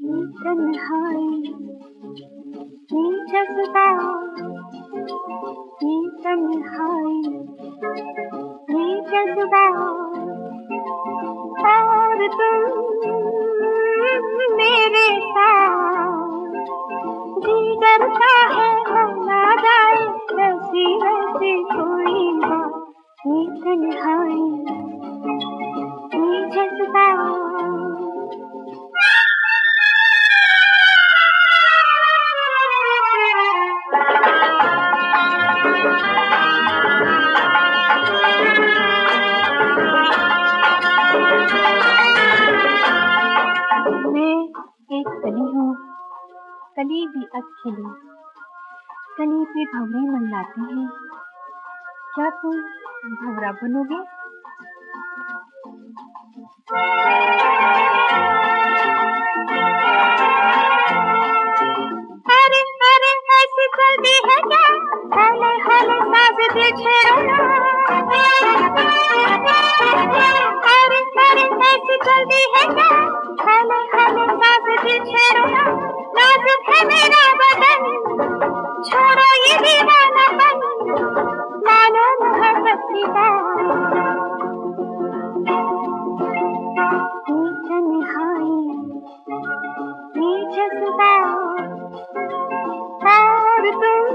तन्हाई ये जज्बा, ये तन्हाई ये जज्बा, और तुम मेरे साथ। जी डरता है ना जाए ऐसी ऐसी कोई बात, ये तन्हाई ये जज्बा। एक कली हूँ, कली भी अब खिली, कली पे भंवरे मंडराते हैं। क्या तुम भंवरा बनोगे? अरे अरे ऐसी जल्दी है क्या, हले हले साज दिल छेड़ो। अरे अरे ऐसी जल्दी है क्या, हले हले साज दिल छेड़ो। नाजुक है मेरा बदन, छोड़ो ये दीवानापन, मानो मोहब्बत की बात। ये तन्हाई ये जज्बा, और तुम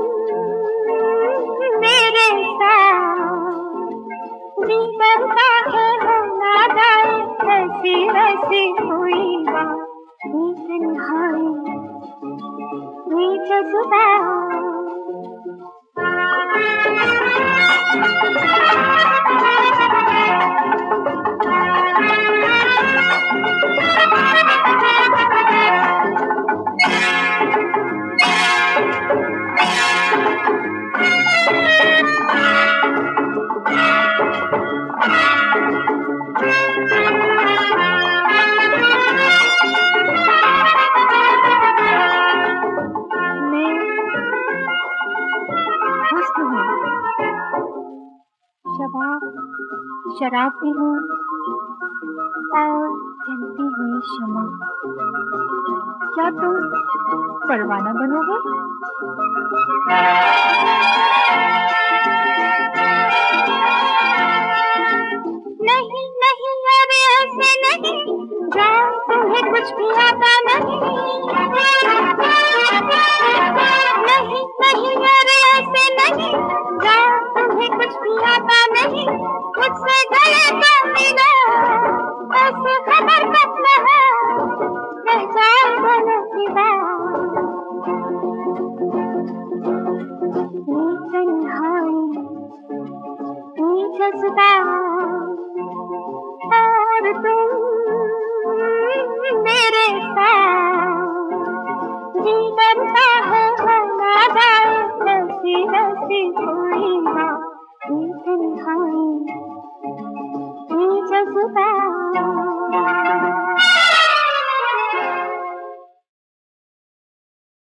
मेरे साथ। जी बनता है ना जाए ऐसी वैसी कोई बात, ये तन्हाई ये जज्बा। शराब भी हूँ और जलती हुई शमा। क्या तुम परवाना बनोगे? नहीं नहीं अरे ऐसे नहीं, जान तुम्हें कुछ भी आता नहीं। नहीं नहीं अरे ऐसे नहीं, जान तुम्हें कुछ भी आता नहीं। मुझसे गले तो मिलो, ऐसे खबर तक न हो, रह जाए गले की बात। ये तन्हाई ये जज्बा, और तुम मेरे साथ। जी डरता है ना जाए ऐसी वैसी कोई बात, ये तन्हाई ये जज्बा।